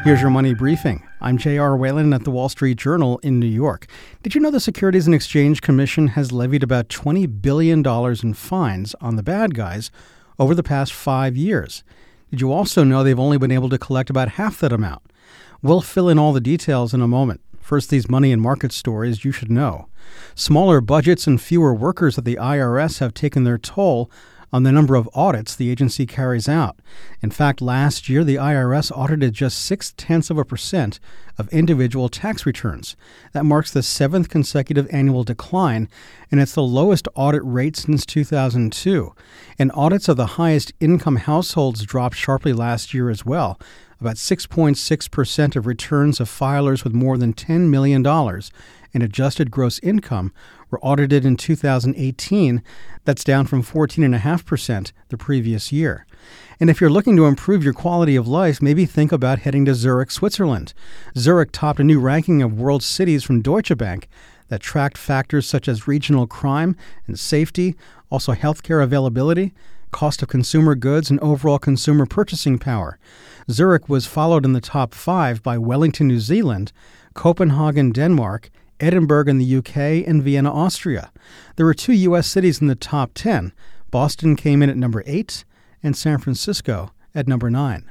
Here's your money briefing. I'm J.R. Whalen at the Wall Street Journal in New York. Did you know the Securities and Exchange Commission has levied about $20 billion in fines on the bad guys over the past 5 years? Did you also know they've only been able to collect about half that amount? We'll fill in all the details in a moment. First, these money and market stories you should know. Smaller budgets and fewer workers at the IRS have taken their toll on the number of audits the agency carries out. In fact, last year, the IRS audited just 0.6% of individual tax returns. That marks the 7th consecutive annual decline, and it's the lowest audit rate since 2002. And audits of the highest income households dropped sharply last year as well. About 6.6% of returns of filers with more than $10 million in adjusted gross income were audited in 2018. That's down from 14.5% the previous year. And if you're looking to improve your quality of life, maybe think about heading to Zurich, Switzerland. Zurich topped a new ranking of world cities from Deutsche Bank that tracked factors such as regional crime and safety, also healthcare availability, cost of consumer goods, and overall consumer purchasing power. Zurich was followed in the top 5 by Wellington, New Zealand, Copenhagen, Denmark, Edinburgh in the UK, and Vienna, Austria. There were 2 U.S. cities in the top 10. Boston came in at number 8 and San Francisco at number 9.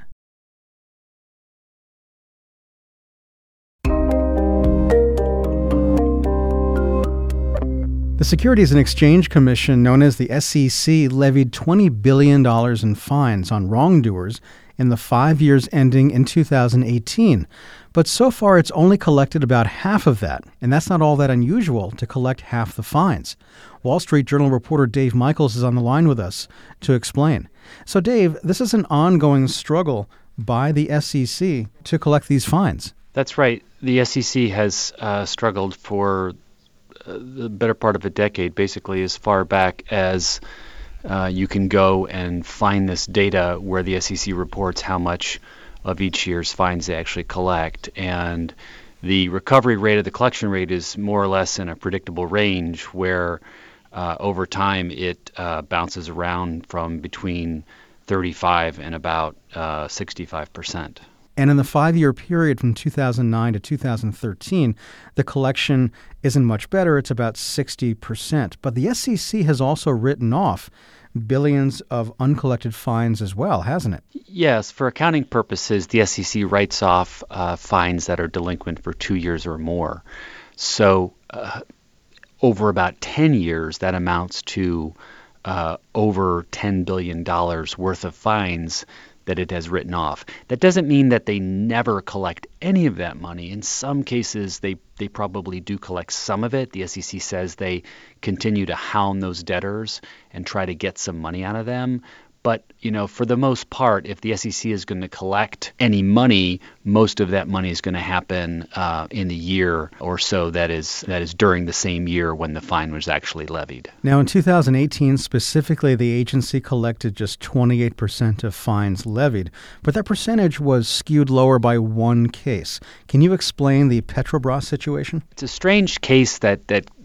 The Securities and Exchange Commission, known as the SEC, levied $20 billion in fines on wrongdoers in the 5 years ending in 2018. But so far, it's only collected about half of that, and that's not all that unusual to collect half the fines. Wall Street Journal reporter Dave Michaels is on the line with us to explain. So, Dave, this is an ongoing struggle by the SEC to collect these fines. That's right. The SEC has struggled for the better part of a decade, basically as far back as you can go and find this data where the SEC reports how much of each year's fines they actually collect. And the recovery rate of the collection rate is more or less in a predictable range where over time it bounces around from between 35 and about 65%. And in the 5-year period from 2009 to 2013, the collection isn't much better. It's about 60%. But the SEC has also written off billions of uncollected fines as well, hasn't it? Yes. For accounting purposes, the SEC writes off fines that are delinquent for 2 years or more. So over about 10 years, that amounts to over $10 billion worth of fines that it has written off. That doesn't mean that they never collect any of that money. In some cases, they probably do collect some of it. The SEC says they continue to hound those debtors and try to get some money out of them. But, for the most part, if the SEC is going to collect any money, most of that money is going to happen in the year or so that is during the same year when the fine was actually levied. Now, in 2018, specifically, the agency collected just 28% of fines levied, but that percentage was skewed lower by one case. Can you explain the Petrobras situation? It's a strange case that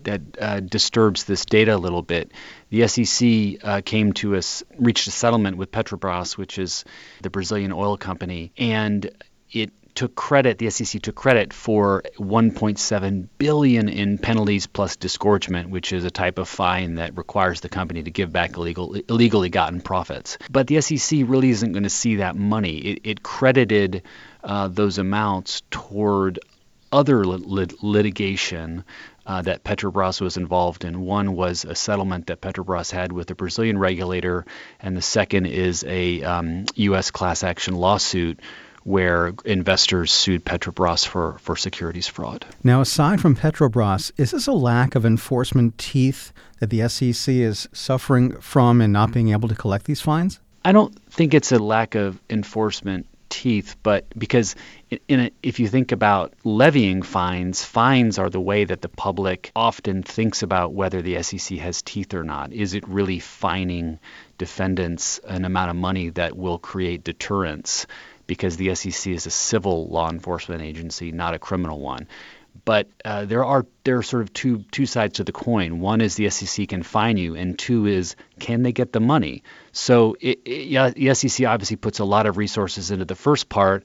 disturbs this data a little bit. The SEC reached a settlement with Petrobras, which is the Brazilian oil company, and the SEC took credit for $1.7 billion in penalties plus disgorgement, which is a type of fine that requires the company to give back illegally gotten profits. But the SEC really isn't going to see that money. It credited those amounts toward other litigation that Petrobras was involved in. One was a settlement that Petrobras had with a Brazilian regulator, and the second is a U.S. class action lawsuit where investors sued Petrobras for securities fraud. Now, aside from Petrobras, is this a lack of enforcement teeth that the SEC is suffering from in not being able to collect these fines? I don't think it's a lack of enforcement teeth, but because if you think about levying fines are the way that the public often thinks about whether the SEC has teeth or not. Is it really fining defendants an amount of money that will create deterrence? Because the SEC is a civil law enforcement agency, not a criminal one. But there are sort of two sides to the coin. One is the SEC can fine you, and two is, can they get the money? So the SEC obviously puts a lot of resources into the first part,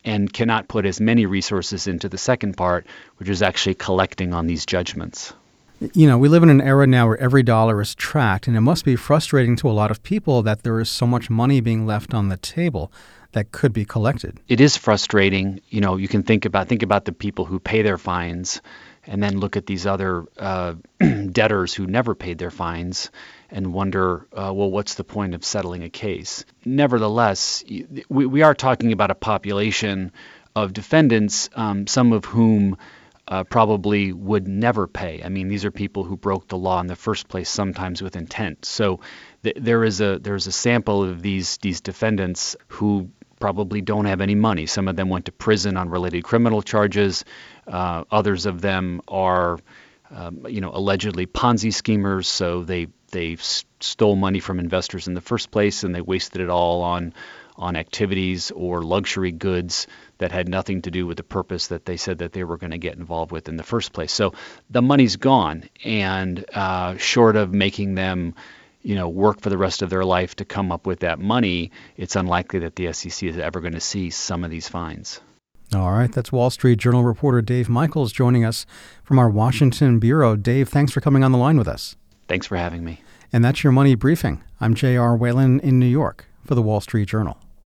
and cannot put as many resources into the second part, which is actually collecting on these judgments. You know, we live in an era now where every dollar is tracked, and it must be frustrating to a lot of people that there is so much money being left on the table that could be collected. It is frustrating. You know, you can think about the people who pay their fines, and then look at these other debtors who never paid their fines and wonder, well, what's the point of settling a case? Nevertheless, we are talking about a population of defendants, some of whom probably would never pay. I mean, these are people who broke the law in the first place, sometimes with intent. So there's a sample of these defendants who probably don't have any money. Some of them went to prison on related criminal charges. Others of them are, allegedly Ponzi schemers. So they stole money from investors in the first place, and they wasted it all on activities or luxury goods that had nothing to do with the purpose that they said that they were going to get involved with in the first place. So the money's gone, and short of making them work for the rest of their life to come up with that money, it's unlikely that the SEC is ever going to see some of these fines. All right, that's Wall Street Journal reporter Dave Michaels joining us from our Washington bureau. Dave, thanks for coming on the line with us. Thanks for having me. And that's your Money Briefing. I'm J.R. Whalen in New York for the Wall Street Journal.